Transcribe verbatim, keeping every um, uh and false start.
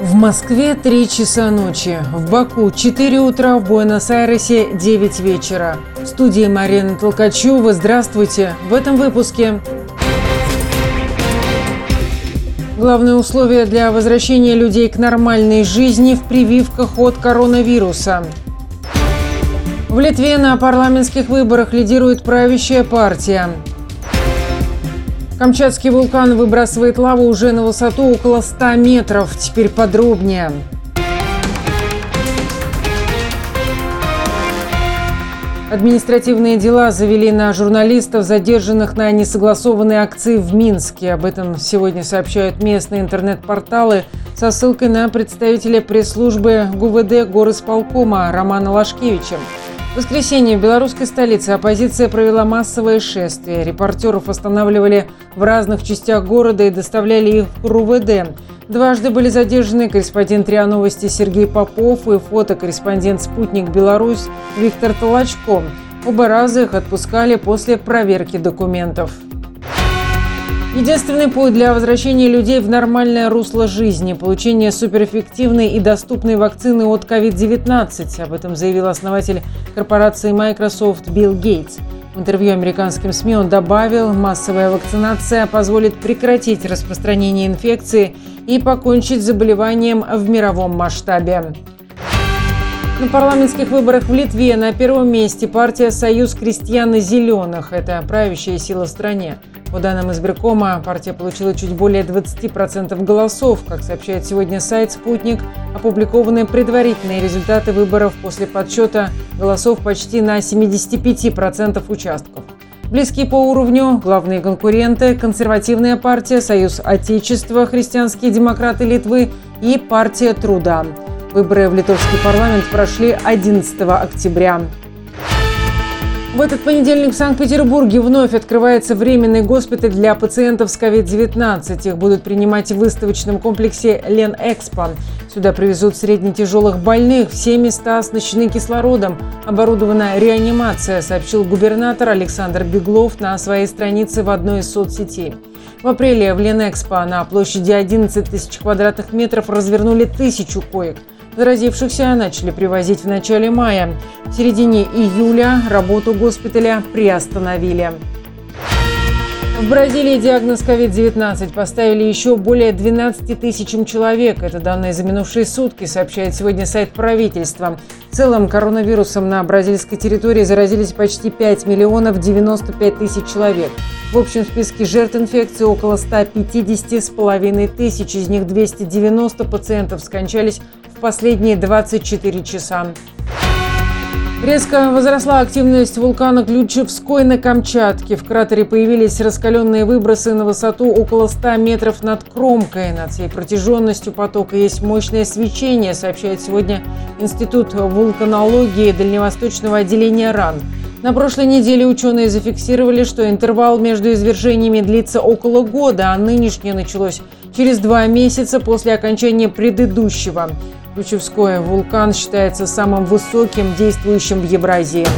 В Москве три часа ночи, в Баку четыре утра, в Буэнос-Айресе девять вечера. В студии Марина Толкачева. Здравствуйте. В этом выпуске. Главные условия для возвращения людей к нормальной жизни в прививках от коронавируса. В Литве на парламентских выборах лидирует правящая партия. Камчатский вулкан выбрасывает лаву уже на высоту около ста метров. Теперь подробнее. Административные дела завели на журналистов, задержанных на несогласованной акции в Минске. Об этом сегодня сообщают местные интернет-порталы со ссылкой на представителя пресс-службы ГУВД горисполкома Романа Лашкевича. В воскресенье в белорусской столице оппозиция провела массовое шествие. Репортеров останавливали в разных частях города и доставляли их в РУВД. Дважды были задержаны корреспондент РИА Новости Сергей Попов и фотокорреспондент «Спутник Беларусь» Виктор Толочко. Оба раза их отпускали после проверки документов. Единственный путь для возвращения людей в нормальное русло жизни – получение суперэффективной и доступной вакцины от ковид девятнадцать. Об этом заявил основатель корпорации Microsoft Билл Гейтс. В интервью американским СМИ он добавил, массовая вакцинация позволит прекратить распространение инфекции и покончить с заболеванием в мировом масштабе. На парламентских выборах в Литве на первом месте партия «Союз крестьян и зеленых». Это правящая сила в стране. По данным избиркома, партия получила чуть более двадцати процентов голосов. Как сообщает сегодня сайт «Спутник», опубликованы предварительные результаты выборов после подсчета голосов почти на семидесяти пяти процентах участков. Близкие по уровню главные конкуренты – консервативная партия, Союз Отечества, христианские демократы Литвы и партия Труда. Выборы в литовский парламент прошли одиннадцатого октября. В этот понедельник в Санкт-Петербурге вновь открывается временный госпиталь для пациентов с ковид девятнадцать. Их будут принимать в выставочном комплексе Ленэкспо. Сюда привезут средне-тяжелых больных. Все места оснащены кислородом. Оборудована реанимация, сообщил губернатор Александр Беглов на своей странице в одной из соцсетей. В апреле в Ленэкспо на площади одиннадцать тысяч квадратных метров развернули тысячу коек. Заразившихся начали привозить в начале мая. В середине июля работу госпиталя приостановили. В Бразилии диагноз ковид девятнадцать поставили еще более двенадцати тысячам человек. Это данные за минувшие сутки, сообщает сегодня сайт правительства. В целом коронавирусом на бразильской территории заразились почти пять миллионов девяносто пять тысяч человек. В общем списке жертв инфекции около ста пятидесяти с половиной тысяч. Из них двести девяносто пациентов скончались в последние двадцать четыре часа. Резко возросла активность вулкана Ключевской на Камчатке. В кратере появились раскаленные выбросы на высоту около ста метров над кромкой. Над всей протяженностью потока есть мощное свечение, сообщает сегодня Институт вулканологии Дальневосточного отделения РАН. На прошлой неделе ученые зафиксировали, что интервал между извержениями длится около года, а нынешнее началось через два месяца после окончания предыдущего. Ключевской вулкан считается самым высоким действующим в Евразии.